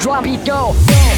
drum beat go.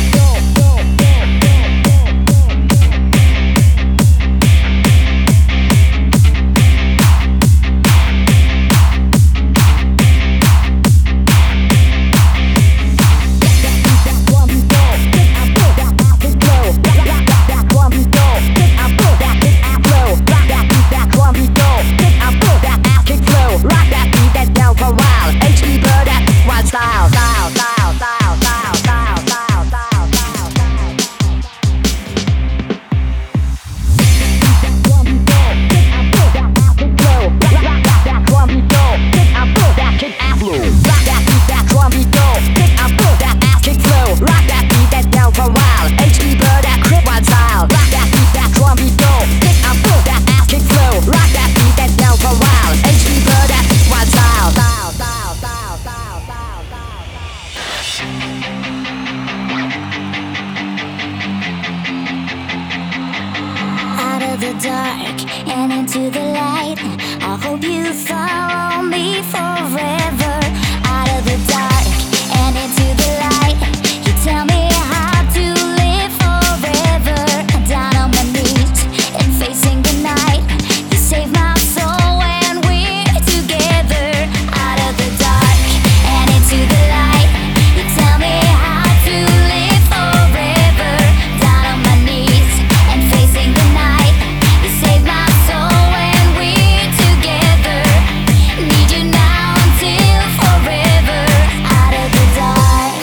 The dark and into the light. I hope you follow me forever. Out of the dark and into the light. You tell me how to live forever. Down on my knees and facing the night. You save my soul when we're together. Out of the dark and into the light. You tell me how to live forever. Down on my knees and facing the night. Save my soul when we're together. Need you now until forever. Out of the dark.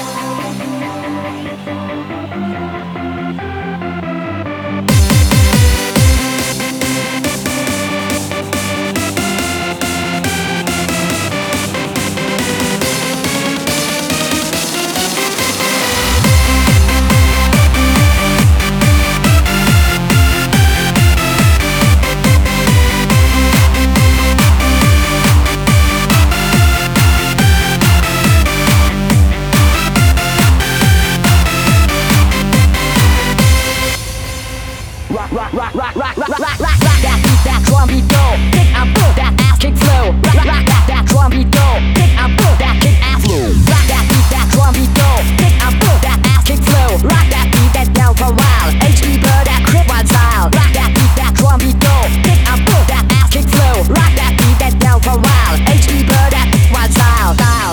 Rock that beat, that drum beat go. Kick and boom, that ass kick flow. Rock that drum beat go. Kick and boom, that kick ass flow. Rock that beat, that drum beat go. Kick and boom, that ass kick flow. Rock that beat, that down for a while. HB Bird, that crip one style. Rock that beat, that drum beat go. Kick and boom, that ass kick flow. Rock that beat, that down for a while. HB Bird, that one style.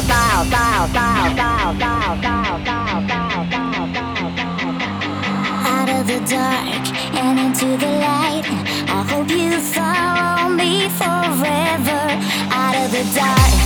Out of the dark and into the light. I hope you follow me forever. Out of the dark